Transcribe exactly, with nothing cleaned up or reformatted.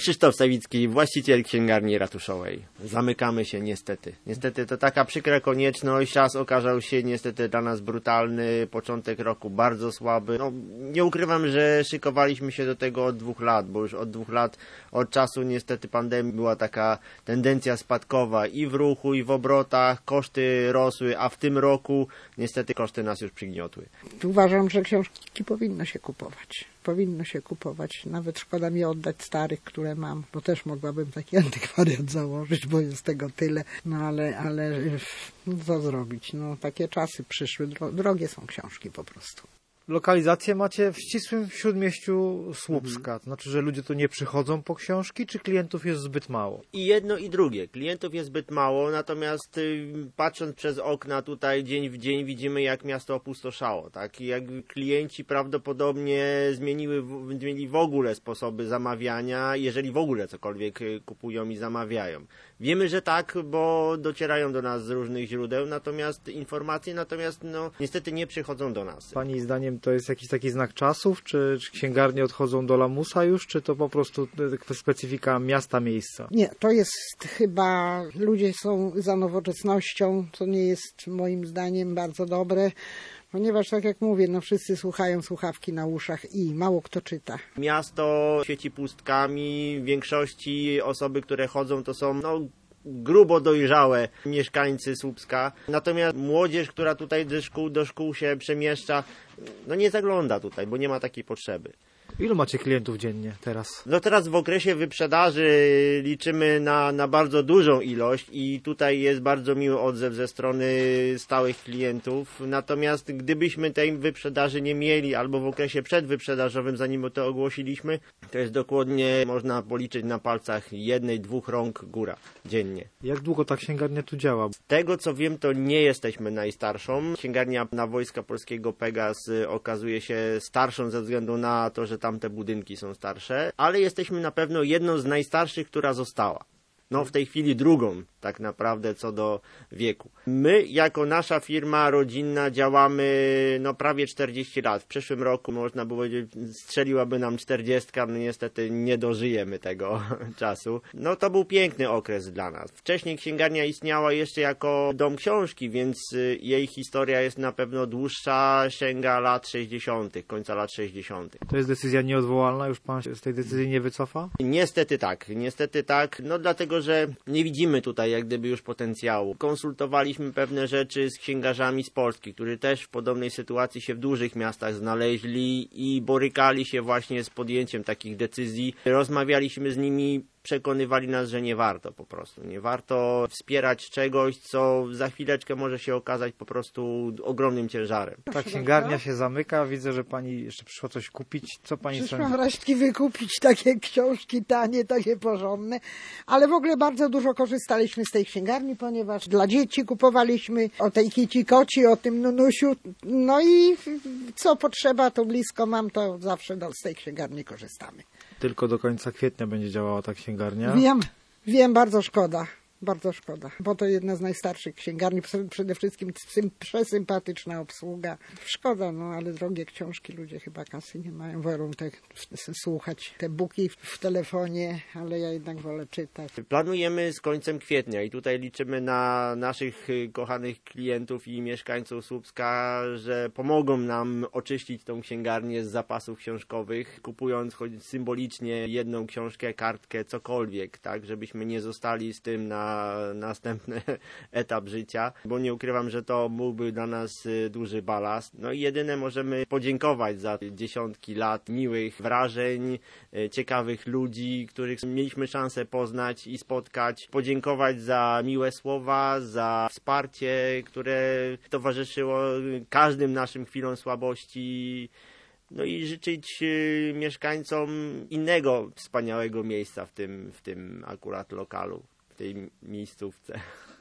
Krzysztof Sawicki, właściciel księgarni ratuszowej. Zamykamy się niestety. Niestety to taka przykra konieczność. Czas okazał się niestety dla nas brutalny. Początek roku bardzo słaby. No, nie ukrywam, że szykowaliśmy się do tego od dwóch lat, bo już od dwóch lat, od czasu niestety pandemii była taka tendencja spadkowa i w ruchu, i w obrotach. Koszty rosły, a w tym roku niestety koszty nas już przygniotły. Uważam, że książki powinno się kupować. Powinno się kupować. Nawet szkoda mi oddać starych, które mam, bo też mogłabym taki antykwariat założyć, bo jest tego tyle. No ale, ale no co zrobić? No takie czasy przyszły. Drogie są książki po prostu. Lokalizację macie w ścisłym śródmieściu Słupska. To znaczy, że ludzie tu nie przychodzą po książki, czy klientów jest zbyt mało? I jedno i drugie. Klientów jest zbyt mało, natomiast y, patrząc przez okna tutaj dzień w dzień widzimy, jak miasto opustoszało. Tak? I jak klienci prawdopodobnie zmieniły, zmienili w ogóle sposoby zamawiania, jeżeli w ogóle cokolwiek kupują i zamawiają. Wiemy, że tak, bo docierają do nas z różnych źródeł, natomiast informacje, natomiast no niestety nie przychodzą do nas. Pani zdaniem to jest jakiś taki znak czasów? Czy, czy księgarnie odchodzą do lamusa już, czy to po prostu specyfika miasta, miejsca? Nie, to jest chyba, ludzie są za nowoczesnością, co nie jest moim zdaniem bardzo dobre. Ponieważ, tak jak mówię, no wszyscy słuchają słuchawki na uszach i mało kto czyta. Miasto świeci pustkami, w większości osoby, które chodzą, to są no, grubo dojrzałe mieszkańcy Słupska. Natomiast młodzież, która tutaj do szkół, do szkół się przemieszcza, no nie zagląda tutaj, bo nie ma takiej potrzeby. Ilu macie klientów dziennie teraz? No teraz w okresie wyprzedaży liczymy na, na bardzo dużą ilość i tutaj jest bardzo miły odzew ze strony stałych klientów. Natomiast gdybyśmy tej wyprzedaży nie mieli albo w okresie przedwyprzedażowym, zanim to ogłosiliśmy, to jest dokładnie, można policzyć na palcach jednej, dwóch rąk góra dziennie. Jak długo ta księgarnia tu działa? Z tego co wiem, to nie jesteśmy najstarszą. Księgarnia na Wojska Polskiego Pegas okazuje się starszą ze względu na to, że tamte budynki są starsze, ale jesteśmy na pewno jedną z najstarszych, która została. No w tej chwili drugą tak naprawdę co do wieku. My jako nasza firma rodzinna działamy no prawie czterdzieści lat. W przyszłym roku można było powiedzieć, strzeliłaby nam czterdziestka, no niestety nie dożyjemy tego czasu. No to był piękny okres dla nas. Wcześniej księgarnia istniała jeszcze jako dom książki, więc jej historia jest na pewno dłuższa, sięga lat sześćdziesiątych, końca lat sześćdziesiątych. To jest decyzja nieodwołalna? Już pan się z tej decyzji nie wycofa? Niestety tak, niestety tak, no dlatego, że nie widzimy tutaj jak gdyby już potencjału. Konsultowaliśmy pewne rzeczy z księgarzami z Polski, którzy też w podobnej sytuacji się w dużych miastach znaleźli i borykali się właśnie z podjęciem takich decyzji. Rozmawialiśmy z nimi, przekonywali nas, że nie warto po prostu. Nie warto wspierać czegoś, co za chwileczkę może się okazać po prostu ogromnym ciężarem. Ta księgarnia się zamyka. Widzę, że pani jeszcze przyszła coś kupić. Co pani Przyszłam sądzi? resztki wykupić, takie książki tanie, takie porządne. Ale w ogóle bardzo dużo korzystaliśmy z tej księgarni, ponieważ dla dzieci kupowaliśmy o tej kici koci, o tym nunusiu. No i co potrzeba, to blisko mam, to zawsze z tej księgarni korzystamy. Tylko do końca kwietnia będzie działała ta księgarnia. Wiem, wiem, bardzo szkoda. Bardzo szkoda, bo to jedna z najstarszych księgarni, przede wszystkim sym, przesympatyczna obsługa. Szkoda, no ale drogie książki, ludzie chyba kasy nie mają, wolą te, słuchać te booki w telefonie, ale ja jednak wolę czytać. Planujemy z końcem kwietnia i tutaj liczymy na naszych kochanych klientów i mieszkańców Słupska, że pomogą nam oczyścić tą księgarnię z zapasów książkowych, kupując choć symbolicznie jedną książkę, kartkę, cokolwiek, tak, żebyśmy nie zostali z tym na następny etap życia, bo nie ukrywam, że to byłby dla nas duży balast. No i jedyne możemy podziękować za dziesiątki lat miłych wrażeń, ciekawych ludzi, których mieliśmy szansę poznać i spotkać. Podziękować za miłe słowa, za wsparcie, które towarzyszyło każdym naszym chwilom słabości. No i życzyć mieszkańcom innego wspaniałego miejsca w tym, w tym akurat lokalu, w tej miejscówce.